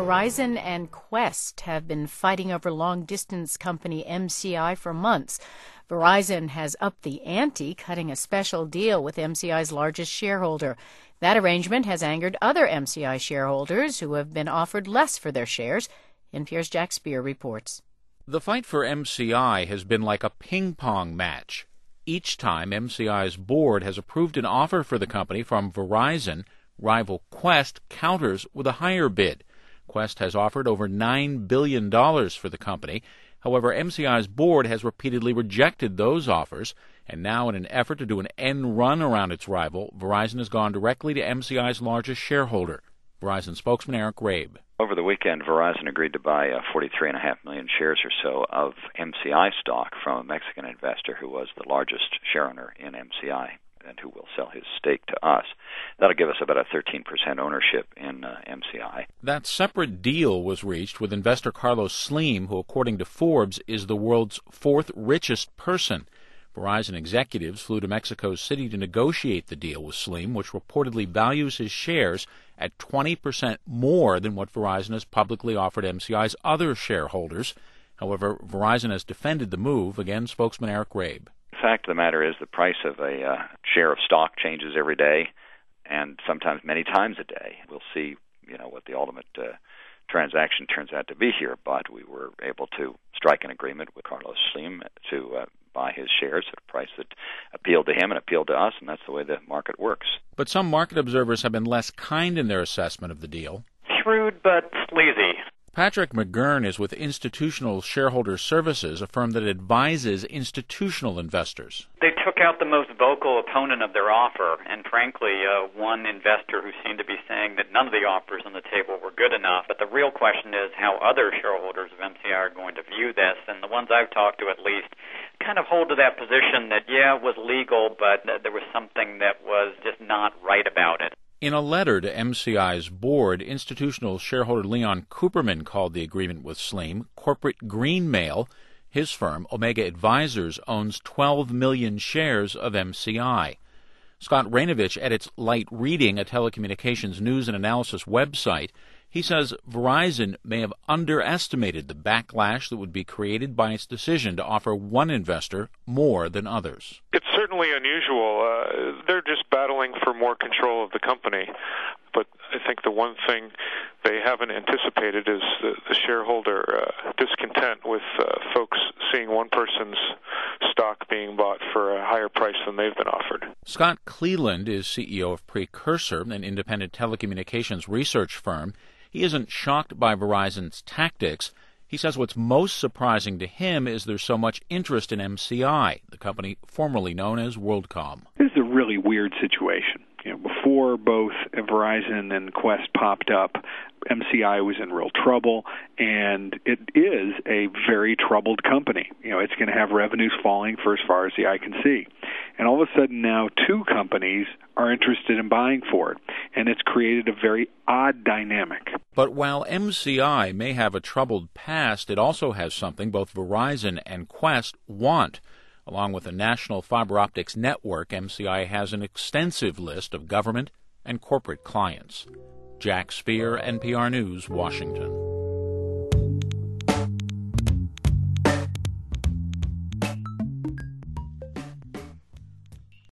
Verizon and Qwest have been fighting over long-distance company MCI for months. Verizon has upped the ante, cutting a special deal with MCI's largest shareholder. That arrangement has angered other MCI shareholders who have been offered less for their shares. NPR's Jack Speer reports. The fight for MCI has been like a ping-pong match. Each time, MCI's board has approved an offer for the company from Verizon. Rival Qwest counters with a higher bid. Qwest has offered over $9 billion for the company. However, MCI's board has repeatedly rejected those offers, and now in an effort to do an end run around its rival, Verizon has gone directly to MCI's largest shareholder. Verizon spokesman Eric Rabe. Over the weekend, Verizon agreed to buy 43.5 million shares or so of MCI stock from a Mexican investor who was the largest shareowner in MCI and who will sell his stake to us. That'll give us about a 13% ownership in MCI. That separate deal was reached with investor Carlos Slim, who, according to Forbes, is the world's fourth richest person. Verizon executives flew to Mexico City to negotiate the deal with Slim, which reportedly values his shares at 20% more than what Verizon has publicly offered MCI's other shareholders. However, Verizon has defended the move. Again, spokesman Eric Rabe. The fact of the matter is the price of a share of stock changes every day, and sometimes many times a day. We'll see, what the ultimate transaction turns out to be here, but we were able to strike an agreement with Carlos Slim to buy his shares at a price that appealed to him and appealed to us, and that's the way the market works. But some market observers have been less kind in their assessment of the deal. Shrewd but sleazy. Patrick McGurn is with Institutional Shareholder Services, a firm that advises institutional investors. They took out the most vocal opponent of their offer, and frankly, one investor who seemed to be saying that none of the offers on the table were good enough. But the real question is how other shareholders of MCI are going to view this, and the ones I've talked to at least kind of hold to that position that, it was legal, but there was something that was just not right about it. In a letter to MCI's board, institutional shareholder Leon Cooperman called the agreement with Slim corporate greenmail. His firm, Omega Advisors, owns 12 million shares of MCI. Scott Rainovich edits Light Reading, a telecommunications news and analysis website. He says Verizon may have underestimated the backlash that would be created by its decision to offer one investor more than others. It's certainly unusual. They're just battling for more control of the company. But I think the one thing they haven't anticipated is the shareholder discontent with folks seeing one person's stock being bought for a higher price than they've been offered. Scott Cleland is CEO of Precursor, an independent telecommunications research firm. He isn't shocked by Verizon's tactics. He says what's most surprising to him is there's so much interest in MCI, the company formerly known as WorldCom. This is a really weird situation. Before both Verizon and Qwest popped up, MCI was in real trouble, and it is a very troubled company. It's going to have revenues falling for as far as the eye can see. And all of a sudden now two companies are interested in buying for it, and it's created a very odd dynamic. But while MCI may have a troubled past, it also has something both Verizon and Qwest want. Along with a national fiber optics network, MCI has an extensive list of government and corporate clients. Jack Speer, NPR News, Washington.